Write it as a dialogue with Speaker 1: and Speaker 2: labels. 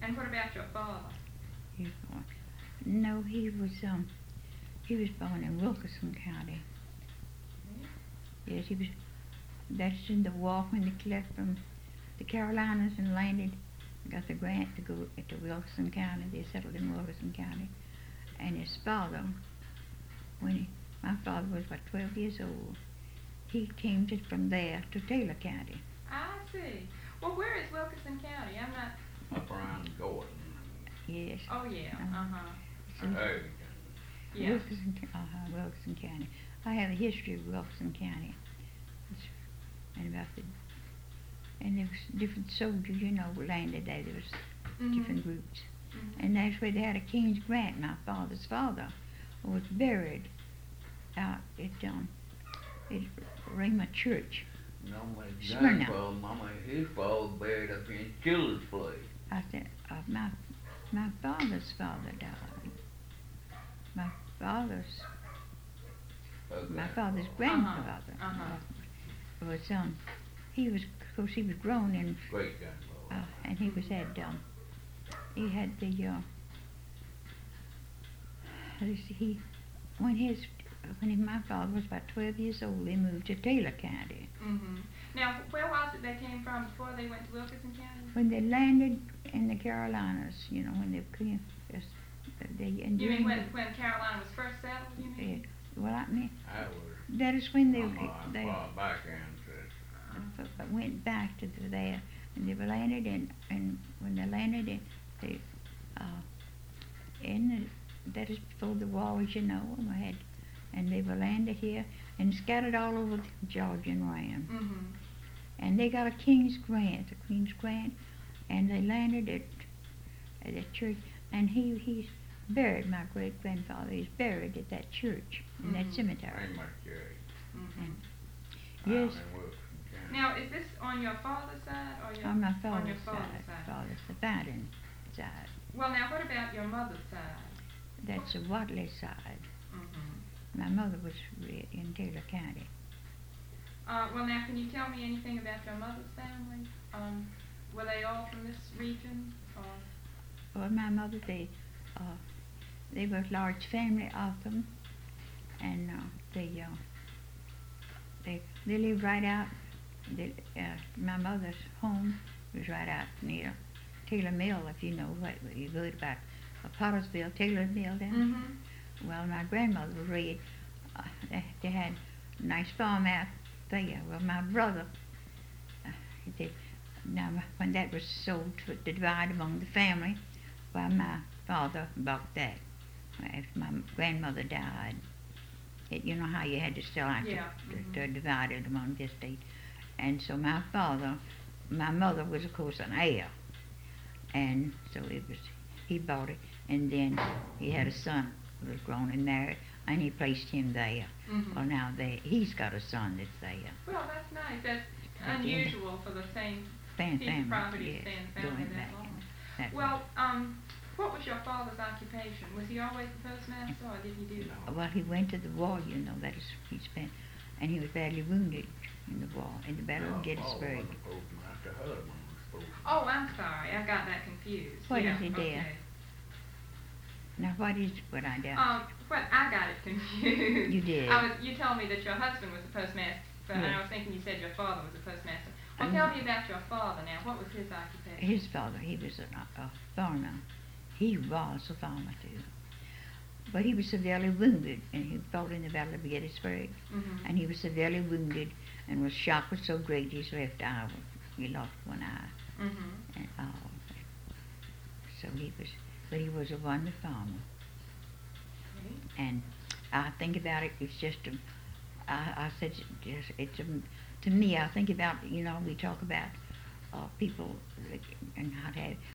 Speaker 1: And what about your father?
Speaker 2: He was born. No, he was born in Wilkerson County. Yes, he was. That's in the war when they left from the Carolinas and landed. Got the grant to go to Wilkerson County. They settled in Wilkerson County. And his father, my father was about 12 years old, he came from there to Taylor County.
Speaker 1: I see. Well, where is Wilkerson County? I'm not.
Speaker 3: Up around Gordon.
Speaker 1: Yes. Oh, yeah.
Speaker 2: Yeah. Wilkerson County. I have a history of Wilkerson County. And there was different soldiers, landed there. There was different groups. And that's where they had a King's Grant. My father's father was buried out at Rhema Church.
Speaker 3: No, his father buried up in Killer's place.
Speaker 2: I said, my father's father died. My father's grandfather was he was, of course, he was grown and
Speaker 3: Great grandfather.
Speaker 2: And he had the when my father was about 12 years old, they moved to Taylor County.
Speaker 1: Now, where was it they came from before they went to Wilkerson County?
Speaker 2: When they landed in the Carolinas, when they came.
Speaker 1: You mean when Carolina was first settled, you mean?
Speaker 2: Well, I mean,
Speaker 3: that
Speaker 2: is when they went back to there, and they were landed and when they landed that is before the war, as you know, and they were landed here and scattered all over the Georgian realm. And they got a Queen's Grant, and they landed at that church, and he's buried, my great-grandfather is buried at that church, in that cemetery. Yes.
Speaker 1: Now, is this on your father's side or
Speaker 2: on my father's side? Father's the Biden side.
Speaker 1: Well, now, what about your mother's side?
Speaker 2: That's the Watley side. My mother was in Taylor County.
Speaker 1: Well, now, can you tell me anything about your mother's family? Were they all from this region?
Speaker 2: Well, my mother, they were a large family of them, and they lived right out. My mother's home was right out near Taylor Mill, if you know what you heard about Pottersville, Taylor Mill down. Well, my grandmother was raised. They had a nice farm out there. Well, my brother, when that was sold to divide among the family, well, my father bought that. After my grandmother died, you know how you had to sell out to divide it among the estate. And so my mother was, of course, an heir. And so he bought it. And then he had a son who was grown and married, and he placed him there. Well, now he's got a son that's there.
Speaker 1: Well, that's nice. That's unusual for the same piece of property to stay in the family that long. Well, what was your father's occupation? Was he always the postmaster, or did he do that?
Speaker 2: Well, he went to the war, he spent, and he was badly wounded in the war, in the Battle of Gettysburg.
Speaker 1: Oh, I'm sorry, I got that confused.
Speaker 2: What is it, dear? Now, what I did?
Speaker 1: I got it confused.
Speaker 2: You did.
Speaker 1: You told me that your husband was a postmaster, and I was thinking you said your father was a postmaster. Well, tell me about your father now. What was his occupation?
Speaker 2: His father, he was a farmer. He was a farmer, too. But he was severely wounded, and he fought in the Battle of Gettysburg. And he was severely wounded, and was shock was so great his left eye, he lost one eye. And so he was a wonderful farmer. And I think about it, it's just to me, I think about, we talk about people and how to have